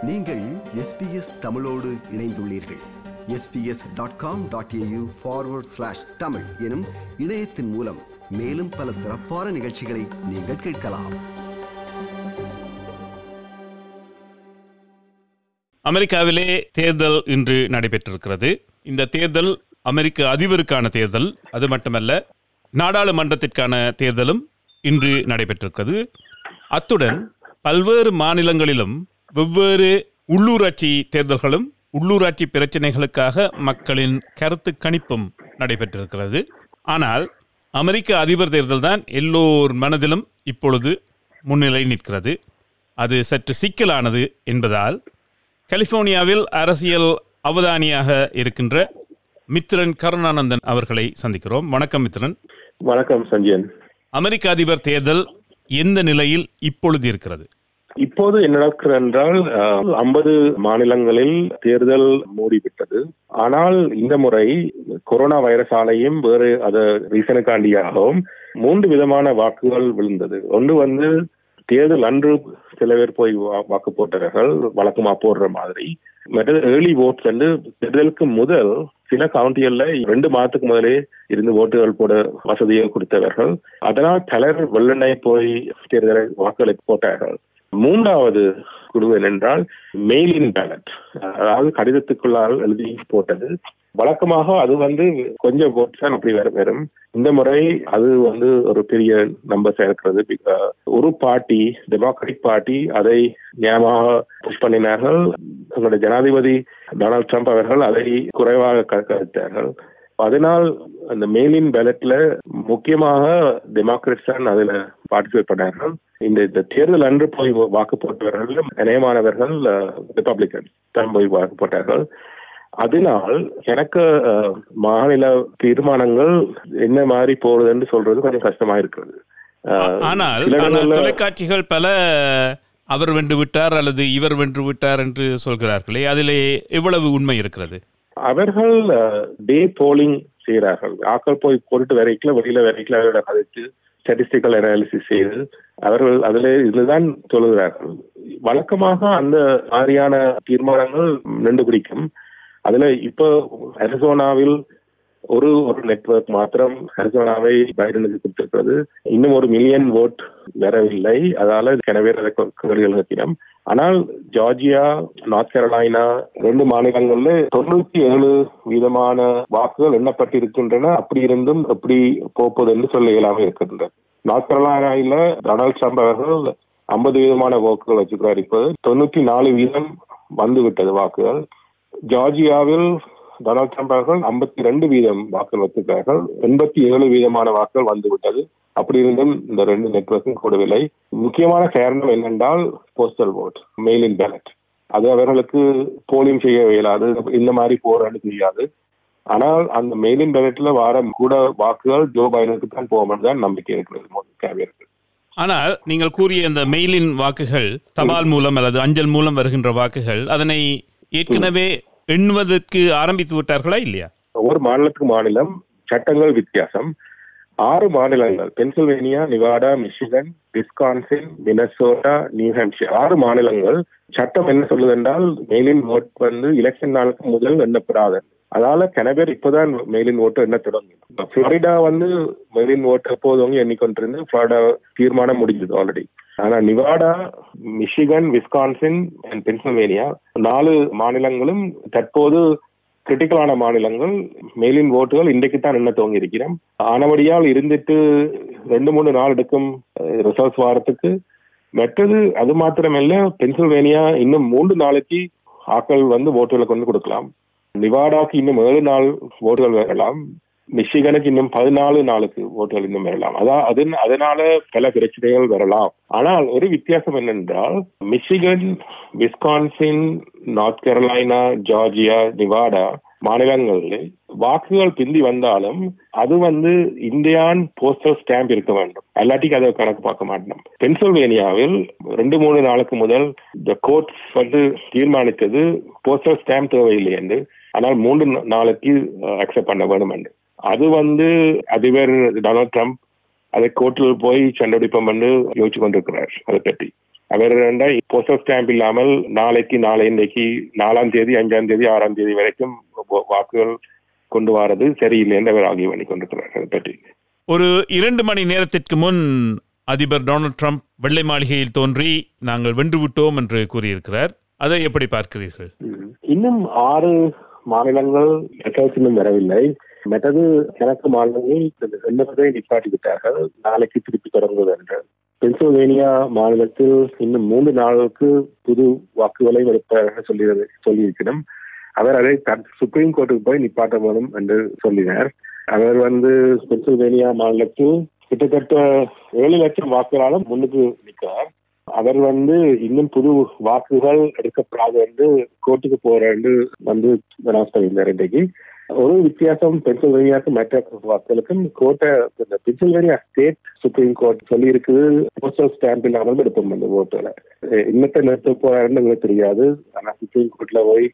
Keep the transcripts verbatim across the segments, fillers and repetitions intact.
நீங்கள் எஸ்பிஎஸ் தமிழோடு இணைந்துள்ளீர்கள். SBS dot com dot AU forward slash Tamil எனும் இணையத்தின் மூலம் மேலும் பல சிறப்பான நிகழ்ச்சிகளை நீங்கள் கேட்கலாம். அமெரிக்காவிலே தேர்தல் இன்று நடைபெற்றிருக்கிறது. இந்த தேர்தல் அமெரிக்க அதிபருக்கான தேர்தல், அது மட்டுமல்ல நாடாளுமன்றத்திற்கான தேர்தலும் இன்று நடைபெற்றிருக்கிறது. அத்துடன் பல்வேறு மாநிலங்களிலும் வெவ்வேறு உள்ளூராட்சி தேர்தல்களும் உள்ளூராட்சி பிரச்சனைகளுக்காக மக்களின் கருத்து கணிப்பும் நடைபெற்றிருக்கிறது. ஆனால் அமெரிக்க அதிபர் தேர்தல் தான் எல்லோர் மனதிலும் இப்பொழுது முன்னிலை நிற்கிறது. அது சற்று சிக்கலானது என்பதால் கலிபோர்னியாவில் அரசியல் அவதானியாக இருக்கின்ற மித்ரன் கருணானந்தன் அவர்களை சந்திக்கிறோம். வணக்கம் மித்ரன். வணக்கம் சஞ்சயன். அமெரிக்க அதிபர் தேர்தல் எந்த நிலையில் இப்பொழுது இருக்கிறது? இப்போது என்ன நடக்கிறது என்றால், ஐம்பது மாநிலங்களில் தேர்தல் மூடிவிட்டது. ஆனால் இந்த முறை கொரோனா வைரஸாலையும் வேறு அது ரீசனுக்காண்டியாகவும் மூன்று விதமான வாக்குகள் விழுந்தது. ஒன்று வந்து தேர்தல் அன்று சில பேர் போய் வாக்கு போட்டார்கள், வழக்கமா போடுற மாதிரி. மற்றது ஏர்லி ஓட்ஸ் வந்து தேர்தலுக்கு முதல் சில கவுண்டிகள்ல ரெண்டு மாதத்துக்கு முதலே இருந்து ஓட்டுகள் போட வசதியை கொடுத்தவர்கள். அதனால் பலர் வெள்ளனை போய் தேர்தலை வாக்குகளை போட்டார்கள். மூன்றாவது குழு என்னென்றால் மெயில்-இன் பேலட், அதாவது கடிதத்துக்குள்ளால் எழுதி போட்டது. வழக்கமாக அது வந்து கொஞ்சம் ஓட்ஸ் தான் அப்படி வரும். இந்த முறை அது வந்து ஒரு பெரிய நம்பர்ஸா இருக்கிறது. ஒரு பார்ட்டி, டெமோக்ராட்டிக் பார்ட்டி, அதை நியாயமாக புஷ் பண்ணினார்கள். எங்களுடைய ஜனாதிபதி டொனால்ட் ட்ரம்ப் அவர்கள் அதை குறைவாக கருத்தார்கள். அதனால் அந்த மெயில்-இன் பேலட்ல முக்கியமாக டெமோக்ராட்ஸ் தான் அதுல பார்ட்டிசிபேட் பண்ணார்கள். இந்த தேர்தல் அன்று போய் வாக்கு போட்டவர்கள் அநேகமானவர்கள் ரிபப்ளிகன் தான் போய் வாக்கு போட்டார்கள். அதனால் எனக்கு மாநில தீர்மானங்கள் என்ன மாதிரி போறதுன்னு சொல்றது கொஞ்சம் கஷ்டமா இருக்கிறது. ஆனால் தொலைக்காட்சிகள் பல அவர் வென்று விட்டார் அல்லது இவர் வென்று விட்டார் என்று சொல்கிறார்களே, அதிலே எவ்வளவு உண்மை இருக்கிறது? அவர்கள் டே போலிங் செய்கிறார்கள். ஆக்கள் போய் போட்டு வரைக்கல, வெளியில வரைக்கல, அவரோட கதைச்சு ஸ்டாட்டிஸ்டிக்கல் அனாலிசிஸ் செய்து அவர்கள் அதில் இதுதான் சொல்லுகிறார்கள். வழக்கமாக அந்த மாதிரியான தீர்மானங்கள் நின்று பிடிக்கும். அதுல இப்போ அரிசோனாவில் ஒரு ஒரு நெட்வொர்க் மாத்திரம் அரிசோனாவை பைடனுக்கு கொடுத்திருக்கிறது. இன்னும் ஒரு மில்லியன் ஓட் வரவில்லை. அதால கனவே கேள்விகள் நிற்கிறோம். ஆனால் ஜார்ஜியா, நார்த் கேரோலைனா ரெண்டு மாநிலங்கள்ல தொண்ணூத்தி ஏழு வீதமான வாக்குகள் எண்ணப்பட்டிருக்கின்றன. அப்படி இருந்தும் எப்படி போப்பது என்று சொல்ல இயலாமல் இருக்கின்றது. நார்த் கேரோலைனால டொனால்ட் ட்ரம்ப் அவர்கள் ஐம்பது வீதமான வாக்குகள் வச்சுக்கிறார். இப்போது தொண்ணூத்தி நாலு வீதம் வந்து விட்டது வாக்குகள். ஜார்ஜியாவில் டொனால்ட் ட்ரம்ப் அவர்கள் ஐம்பத்தி ரெண்டு வீதம் வாக்குகள் வச்சிருக்கிறார்கள். எண்பத்தி ஏழு வீதமான வாக்குகள் வந்துவிட்டது. அப்படி இருந்தும் இந்த ரெண்டு நெட்வொர்க்கும் கூடவில்லை. முக்கியமான காரணம் என்னென்றால் போஸ்டல் ஓட், மெயில்-இன் பேலட். அது அவர்களுக்கு போலிங் செய்ய இயலாது, இந்த மாதிரி போராட தெரியாது. ஆனால் அந்த மெயில்-இன் பேலட்ல வார கூட வாக்குகள் ஜோ பைடனுக்கு தான் போகும் தான் நம்பிக்கை இருக்கிறது. ஆனால் நீங்கள் கூறிய இந்த மெயில்-இன் வாக்குகள் தபால் மூலம் அல்லது அஞ்சல் மூலம் வருகின்ற வாக்குகள், அதனை ஏற்கனவே எண்ணுவதற்கு ஆரம்பித்து விட்டார்களா இல்லையா? ஒவ்வொரு மாநிலத்துக்கு மாநிலம் சட்டங்கள் வித்தியாசம். ஆறு மாநிலங்கள், Pennsylvania, Nevada, Michigan, Wisconsin, Minnesota, New Hampshire, ஆறு மாநிலங்கள் சட்டம் என்ன சொல்லுது என்றால் மெயில்-இன் ஓட் வந்து எலெக்ஷன் நாளுக்கு முதல் எண்ணப்படாது. அதால கனவேர் இப்பதான் மெயில்-இன் ஓட்டு எண்ண தொடங்கும். புளோரிடா வந்து மெயில்-இன் ஓட்டு எப்போதும் எண்ணிக்கொண்டிருந்து புளோரிடா தீர்மானம் முடிஞ்சது ஆல்ரெடி. ஆனா Nevada, Michigan, Wisconsin and Pennsylvania நாலு மாநிலங்களும் தற்போது கிரிட்டிக்கலான மாநிலங்கள். மெயில்-இன் ஓட்டுகள் இன்றைக்கு தான் என்ன துவங்கி இருக்கிறோம். ஆனபடியால் இருந்துட்டு ரெண்டு மூணு நாள் எடுக்கும் ரிசல்ட்ஸ் வாரத்துக்கு. மற்றது அது மாத்திரமல்ல, பென்சில்வேனியா இன்னும் மூன்று நாளைக்கு ஆக்கள் வந்து ஓட்டுகளை கொண்டு கொடுக்கலாம். நிவாடாக்கு இன்னும் ஏழு நாள் ஓட்டுகள் வரலாம். மிச்சிகனுக்கு இன்னும் பதினாலு நாளுக்கு ஓட்டுகள் இன்னும் வரலாம். அதான் அது அதனால பல பிரச்சனைகள் வரலாம். ஆனால் ஒரு வித்தியாசம் என்னென்றால், Michigan, Wisconsin, North Carolina, Georgia, Nevada மாநிலங்களில் வாக்குகள் பிந்தி வந்தாலும் அது வந்து இந்தியான் போஸ்டல் ஸ்டாம்ப் இருக்க வேண்டும், அல்லாட்டிக்கு அதை கணக்கு பார்க்க மாட்டோம். பென்சில்வேனியாவில் ரெண்டு மூணு நாளுக்கு முதல் இந்த கோர்ட் வந்து தீர்மானித்தது போஸ்டல் ஸ்டாம்ப் தேவையில்லை என்று. ஆனால் மூன்று நாளைக்கு அக்செப்ட் பண்ண வேண்டும் என்று. அது வந்து அதிபர் டொனால்ட் ட்ரம்ப் அதை கோர்ட்டில் போய் சண்டடிப்பம் பண்ணி யோசிச்சு கொண்டிருக்கிறார் அதை பற்றி. அவர் போஸ்டல் ஸ்டாம்ப் இல்லாமல் நாளைக்கு நாளை இன்றைக்கு நாலாம் தேதி அஞ்சாம் தேதி ஆறாம் தேதி வரைக்கும் வாக்குகள் கொண்டு வரது சரியில்லை என்று அவர் ஆகிய பண்ணி கொண்டிருக்கிறார். பற்றி ஒரு இரண்டு மணி நேரத்திற்கு முன் அதிபர் டொனால்ட் ட்ரம்ப் வெள்ளை மாளிகையில் தோன்றி நாங்கள் வென்று விட்டோம் என்று கூறியிருக்கிறார். அதை எப்படி பார்க்கிறீர்கள்? இன்னும் ஆறு மாநிலங்கள் இன்னும் வரவில்லை. மற்றது கணக்கு மாநிலங்கள் எண்ணுவதை நிப்பாட்டி விட்டார்கள். நாளைக்கு திருப்பி தொடங்குவது என்று. பென்சில்வேனியா மாநிலத்தில் இன்னும் மூன்று நாளுக்கு புது வாக்குகளை எடுப்பதாக சொல்லி சொல்லியிருக்கிறோம். அவர் அதை சுப்ரீம் கோர்ட்டுக்கு போய் நிப்பாட்ட வேண்டும் என்று சொல்லினார். அவர் வந்து பென்சில்வேனியா மாநிலத்தில் கிட்டத்தட்ட ஏழு லட்சம் வாக்குகளாலும் முன்னுக்கு நிற்கிறார். அவர் வந்து இன்னும் புது வாக்குகள் எடுக்கப்படாது என்று கோர்ட்டுக்கு போற என்று வந்து அனௌன்ஸ் பண்ணியிருந்தார். இன்றைக்கு ஒரு வித்தியாசம் பென்சில்வேனியாவுக்கு மற்ற வாக்குகளுக்கும் கோர்ட்டை பென்சில்வேனியா ஸ்டேட் சுப்ரீம் கோர்ட் சொல்லி இருக்குது போஸ்டல் ஸ்டாம்ப் இல்லாமல் எடுப்போம் அந்த ஓட்டுல. இன்னத்தை நிறுத்த போறாருன்னு எங்களுக்கு தெரியாது. ஆனா சுப்ரீம் கோர்ட்ல போய்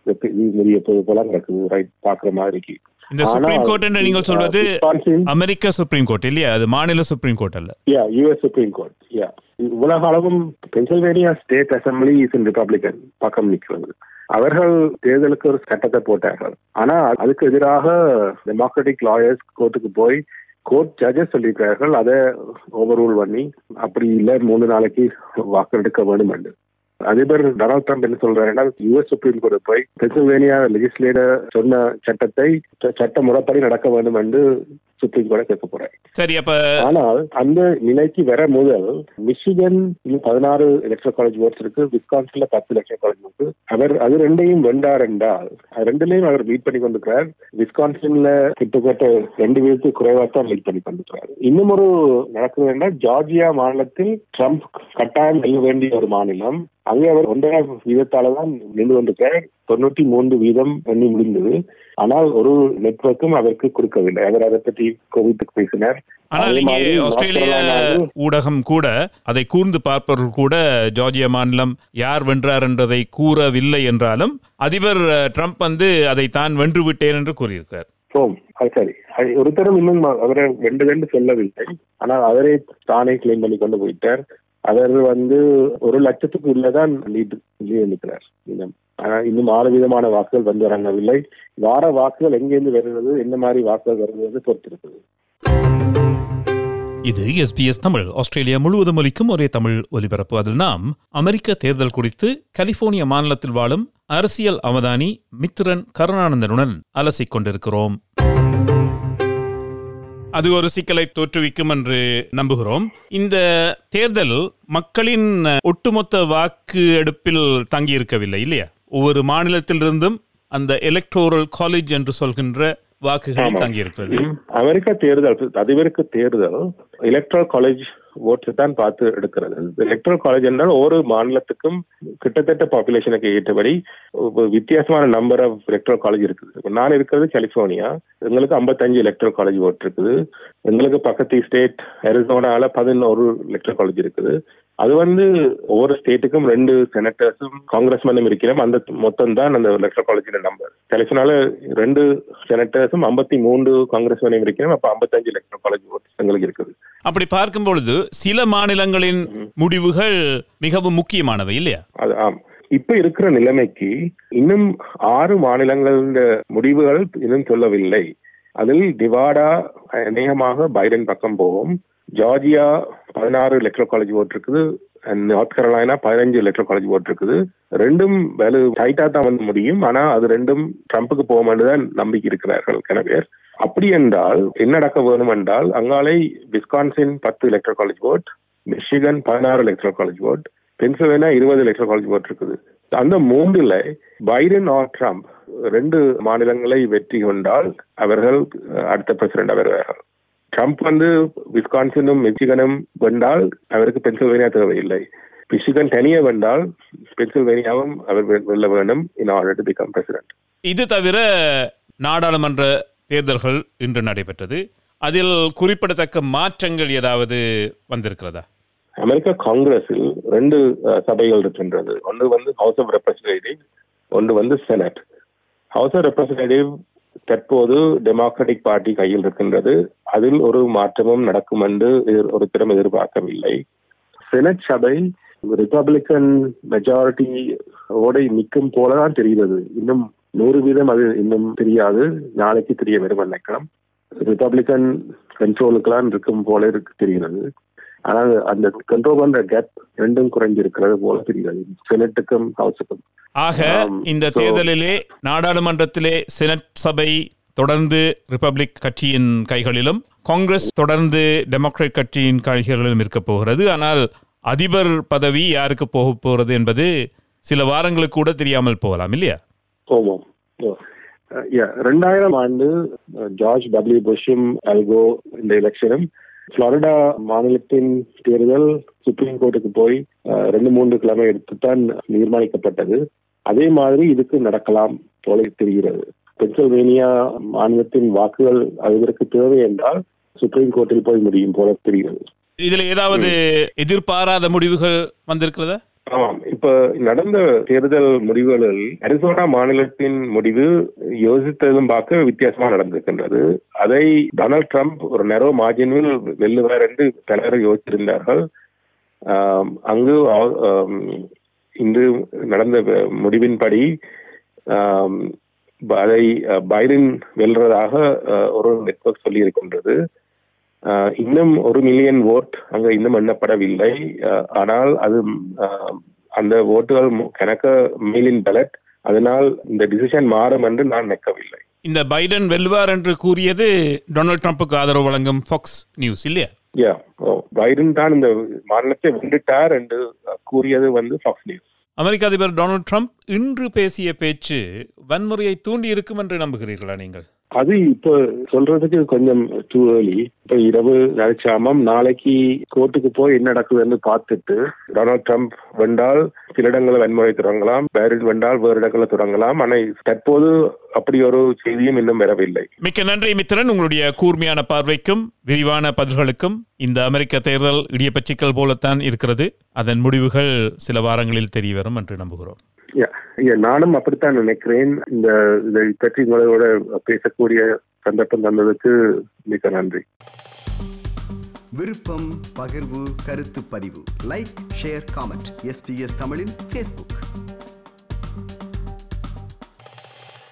முடிய போல நடக்குது ரைட் பாக்குற மாதிரி. இந்த சுப்ரீம் கோர்ட் என்று நீங்கள் சொல்வது அமெரிக்க சுப்ரீம் கோர்ட் இல்லையா? அது மாநில சுப்ரீம் கோர்ட் அல்ல. யா யுஎஸ் சுப்ரீம் கோர்ட். யா உலக அளவும் Pennsylvania state assembly is in Republican பக்கம் நிற்கிறது. அவர்கள் தேர்தலுக்கு ஒரு சட்டத்தை போட்டார்கள். ஆனா அதுக்கு எதிராக டெமோக்ராட்டிக் லாயர்ஸ் கோர்ட்டுக்கு போய் கோர்ட் ஜட்ஜஸ் சொல்லியிருக்கிறார்கள் அதை ஓவர் ரூல் பண்ணி அப்படி இல்லை மூணு நாளைக்கு வாக்கெடுக்க வேண்டும் என்று. அதிபர் டொனால்ட் ட்ரம்ப் என்ன சொல்றாருன்னா யுஎஸ் சுப்ரீம் கோர்ட் போய் பென்சில்வேனியா லெஜிஸ்லேட்டர் சொன்ன சட்டத்தை சட்ட முறைப்படி நடக்க வேண்டும் என்று சுப்ரீம் கோர்ட்டை கேட்க போறாரு. சரி, அப்ப ஆனால் அந்த நிலைக்கு வர முதல் மிச்சிகன் பதினாறு எலக்ட்ரல் காலேஜ் ஓட்ஸ் இருக்கு, விஸ்கான்சின்ல பத்து எலக்ட்ரல் காலேஜ் இருக்கு. அவர் அது ரெண்டையும் வெண்டார் என்றால் ரெண்டுலையும் அவர் லீட் பண்ணி கொண்டிருக்கிறார். விஸ்கான்சின்ல கிட்டத்தட்ட ரெண்டு வீதத்துக்கு குறைவாக தான் லீட் பண்ணி கொண்டிருக்கிறார். இன்னும் ஒரு நடக்குது என்றால் ஜார்ஜியா மாநிலத்தில் ட்ரம்ப் கட்டாயம் வெல்ல வேண்டிய ஒரு மாநிலம். அங்கே அவர் ஒன்றரை வீதத்தால தான் நின்று கொண்டிருக்கிறார். தொண்ணூற்றி மூன்று வீதம் எண்ணி முடிந்தது. ஆனால் ஒரு நெட்வொர்க்கும் அவருக்கு கொடுக்கவில்லை. அவர் அதை பற்றி கோவிட் பேசினார். ஆனால் இங்கே ஆஸ்திரேலிய ஊடகம் கூட அதை கூர்ந்து பார்ப்பவர்கள் கூட ஜார்ஜியா மாநிலம் யார் வென்றார் என்றதை கூறவில்லை என்றாலும் அதிபர் ட்ரம்ப் வந்து அதை தான் வென்று விட்டேன் என்று கூறியிருக்கிறார். சரி, ஒருத்தரும் இன்னும் அவரை வென்று வென்று சொல்லவில்லை. ஆனால் அவரே தானே கிளைம் பண்ணி கொண்டு போயிட்டார். அவர் வந்து ஒரு லட்சத்துக்கு உள்ளதான் லீட் நிற்கிறார். ஆனா இன்னும் ஆறு விதமான வாக்குகள் வந்து இறங்கவில்லை. வார வாக்குகள் எங்கேருந்து வருகிறது, என்ன மாதிரி வாக்குகள் வருகிறது பொறுத்திருக்குது. இது எஸ்பிஎஸ் தமிழ். ஆஸ்திரேலியா முழுவதும் ஒலிக்கும் ஒரே தமிழ் ஒலிபரப்பு. அதில் நாம் அமெரிக்க தேர்தல் குறித்து கலிபோர்னியா மாநிலத்தில் வாழும் அரசியல் அவதானி மித்ரன் கருணானந்தனுடன் அலசிக் கொண்டிருக்கிறோம். அது ஒரு சிக்கலை தோற்றுவிக்கும் என்று நம்புகிறோம். இந்த தேர்தல் மக்களின் ஒட்டுமொத்த வாக்கு எடுப்பில் தங்கியிருக்கவில்லை இல்லையா? ஒவ்வொரு மாநிலத்திலிருந்தும் அந்த எலக்டோரல் காலேஜ் என்று சொல்கின்ற வாக்குகள் தங்கியிருக்கிறது. அமெரிக்கா தேர்தல் அதிபருக்கு தேர்தல் எலக்ட்ரல் காலேஜ் ஓட்டு தான் பார்த்து எடுக்கிறது. எலக்ட்ரல் காலேஜ் என்றால் ஒரு மாநிலத்துக்கும் கிட்டத்தட்ட பாப்புலேஷனுக்கு ஏற்றபடி வித்தியாசமான நம்பர் ஆஃப் எலக்ட்ரல் காலேஜ் இருக்குது. நான் இருக்கிறது கலிபோர்னியா. எங்களுக்கு ஐம்பத்தஞ்சு எலக்ட்ரல் காலேஜ் ஓட்டு இருக்குது. எங்களுக்கு பக்கத்து ஸ்டேட் அரிசோனால பதினோரு எலக்ட்ரல் காலேஜ் இருக்குது. அது வந்து ஒவ்வொரு ஸ்டேட்டுக்கும் ரெண்டு செனட்டர்ஸும் காங்கிரஸ்மேனும் இருக்கிறோம். அந்த மொத்தம் தான் அந்த எலக்ட்ரல் காலேஜின் நம்பர். கலிபோர்னியால ரெண்டு செனட்டர்ஸும் ஐம்பத்தி மூன்று காங்கிரஸ்மேனும் இருக்கிறோம். அப்ப ஐம்பத்தஞ்சு எலக்ட்ரல் காலேஜ் ஓட்டு எங்களுக்கு இருக்குது. அப்படி பார்க்கும் பொழுது சில மாநிலங்களின் முடிவுகள் மிகவும் முக்கியமானவை இல்லையா? அது ஆம். இப்ப இருக்கிற நிலைமைக்கு இன்னும் ஆறு மாநிலங்களின் முடிவுகள் இன்னும் சொல்லவில்லை. அதில் டிவாடா அநேகமாக பைடன் பக்கம் போகும். ஜார்ஜியா பதினாறு எலக்ட்ரல் காலேஜ் ஓட்டு இருக்குது. நார்த் கரோலைனா பதினஞ்சு எலக்ட்ரல் காலேஜ் ஓட்டு இருக்குது. ரெண்டும் வேலை டைட்டா தான் வந்து முடியும். ஆனா அது ரெண்டும் ட்ரம்புக்கு போகும் தான் நம்பிக்கை இருக்கிறார்கள் கன பேர். அப்படி என்றால் என்ன நடக்க வேணும் என்றால் அங்காலை விஸ்கான்சின் பத்து எலக்ட்ரல் காலேஜ் ஓட், மிச்சிகன் பதினாறு எலக்ட்ரல் காலேஜ் ஓட், பென்சில்வேனியா இருபது எலக்ட்ரல் காலேஜ் ஓட் இருக்குது. அந்த மூன்றுல பைடன் ஆர் ட்ரம்ப் ரெண்டு மாநிலங்களை வெற்றி கொண்டால் அவர்கள் அடுத்த பிரசிடென்ட் வருவார்கள். ட்ரம்ப் வந்து விஸ்கான்சினும் மிச்சிகனும் வென்றால் அவருக்கு பென்சில்வேனியா தேவையில்லை. மிச்சிகன் தனியே வென்றால் பென்சில்வேனியாவும் அவர் வெல்ல வேண்டும் in order to become president. இது தவிர நாடாளுமன்ற தேர்தல்கள் இன்று நடைபெற்றது. அதில் குறிப்பிடத்தக்க மாற்றங்கள் ஏதாவது வந்திருக்கிறதா? அமெரிக்கா காங்கிரஸில் ரெண்டு சபைகள் இருக்கின்றது. ஒன்று வந்து ஹவுஸ் ஆஃப் ரெப்ரசன்டேட்டிவ், ஒன்று வந்து செனட். ஹவுஸ் ஆஃப் ரெப்ரசன்டேட்டிவ் தற்போது டெமோக்ராட்டிக் பார்ட்டி கையில் இருக்கின்றது. அதில் ஒரு மாற்றமும் நடக்கும் என்று ஒரு திறம் எதிர்பார்க்கவில்லை. செனட் சபை ரிப்பப்ளிக்கன் மெஜாரிட்டி ஓட நிற்கும் போலதான் தெரிகிறது. இன்னும் நூறு வீதம் அது இன்னும் தெரியாது, நாளைக்கு தெரிய வரும் நினைக்கலாம். ரிப்பப்ளிக்கன் கண்ட்ரோலுக்கெல்லாம் இருக்கும் போல இருக்கு தெரிகிறது. ஆனால் அந்த கண்ட்ரோல் பண்ற கேப் ரெண்டும் குறைஞ்சிருக்கிறது போல தெரிகிறது, செனட்டுக்கும் ஹவுஸுக்கும். ஆக இந்த தேர்தலிலே நாடாளுமன்றத்திலே செனட் சபை தொடர்ந்து ரிப்பப்ளிக் கட்சியின் கைகளிலும், காங்கிரஸ் தொடர்ந்து டெமோக்ராட் கட்சியின் கைகளிலும் இருக்க போகிறது. ஆனால் அதிபர் பதவி யாருக்கு போக போகிறது என்பது சில வாரங்களுக்கு கூட தெரியாமல் போகலாம் இல்லையா? ஆமாம். ரெண்டாயிரம் ஆண்டு ஜார்ஜ் டபிள்யூ புஷும் அல்கோ இந்த எலெக்ஷனும் புளோரிடா மாநிலத்தின் தேர்தல் சுப்ரீம் கோர்ட்டுக்கு போய் ரெண்டு மூன்று கிழமை எடுத்துத்தான் தீர்மானிக்கப்பட்டது. அதே மாதிரி இதுக்கு நடக்கலாம் போல தெரிகிறது. பென்சில்வேனியா மாநிலத்தின் வாக்குகள் அதற்கு தேவை என்றால் சுப்ரீம் கோர்ட்டில் போய் முடியும் போல தெரிகிறது. இதுல ஏதாவது எதிர்பாராத முடிவுகள் வந்திருக்கிறதா? ஆமாம். இப்ப நடந்த தேர்தல் முடிவுகளில் அரிசோனா மாநிலத்தின் முடிவு யோசித்ததும் பார்க்க வித்தியாசமா நடந்திருக்கின்றது. அதை டொனால்ட் ட்ரம்ப் ஒரு நெரோ மார்ஜினில் வெல்லுவார் என்று பலர் யோசித்திருந்தார்கள். அங்கு இன்று நடந்த முடிவின்படி அதை பைடன் வெல்றதாக ஒரு நெட்வொர்க் சொல்லி இருக்கின்றது. இன்னும் ஒரு மில்லியன் ஓட் அங்க இன்னும் எண்ணப்படவில்லை. ஆனால் அது அந்த ஓட்டுகள் கணக்க மெயிலின் பேலட், அதனால் இந்த டிசிஷன் மாறும் என்று நான் நினைக்கவில்லை. இந்த பைடன் வெல்வார் என்று கூறியது டொனால்ட் ட்ரம்புக்கு ஆதரவு வழங்கும் ஃபாக்ஸ் நியூஸ் இல்லையா? யா, பைடன் தான் இந்த மாநிலத்தை வென்றுட்டார் என்று கூறியது வந்து ஃபாக்ஸ் நியூஸ். அமெரிக்க அதிபர் டொனால்ட் ட்ரம்ப் இன்று பேசிய பேச்சு வன்முறையை தூண்டி இருக்கும் என்று நம்புகிறீர்களா நீங்கள்? அது இப்ப சொல்றதுக்கு கொஞ்சம் டூ ஏர்லி. இப்ப இரவு நினைச்சாமம் நாளைக்கு கோர்ட்டுக்கு போய் என்ன நடக்குதுன்னு பார்த்துட்டு டொனால்ட் ட்ரம்ப் வென்றால் சில இடங்களை வன்முறை தொடங்கலாம், பைடன் வென்றால் வேறு இடங்களை தொடங்கலாம். ஆனால் தற்போது அப்படி ஒரு செய்தியும் இன்னும் வரவில்லை. மிக்க நன்றி மித்திரன், உங்களுடைய கூர்மையான பார்வைக்கும் விரிவான பதில்களுக்கும். இந்த அமெரிக்க தேர்தல் இடியப்பச்சிக்கல் போலத்தான் இருக்கிறது. அதன் முடிவுகள் சில வாரங்களில் தெரிய வரும் என்று நம்புகிறோம். நானும் அப்படித்தான் நினைக்கிறேன். இந்த இதை பற்றி உங்களோட பேசக்கூடிய சந்தர்ப்பம் தந்ததுக்கு மிக நன்றி. விருப்பம், பகிர்வு, கருத்து பதிவு, லைக், ஷேர், காமெண்ட். எஸ்பிஎஸ் தமிழின் ஃபேஸ்புக்.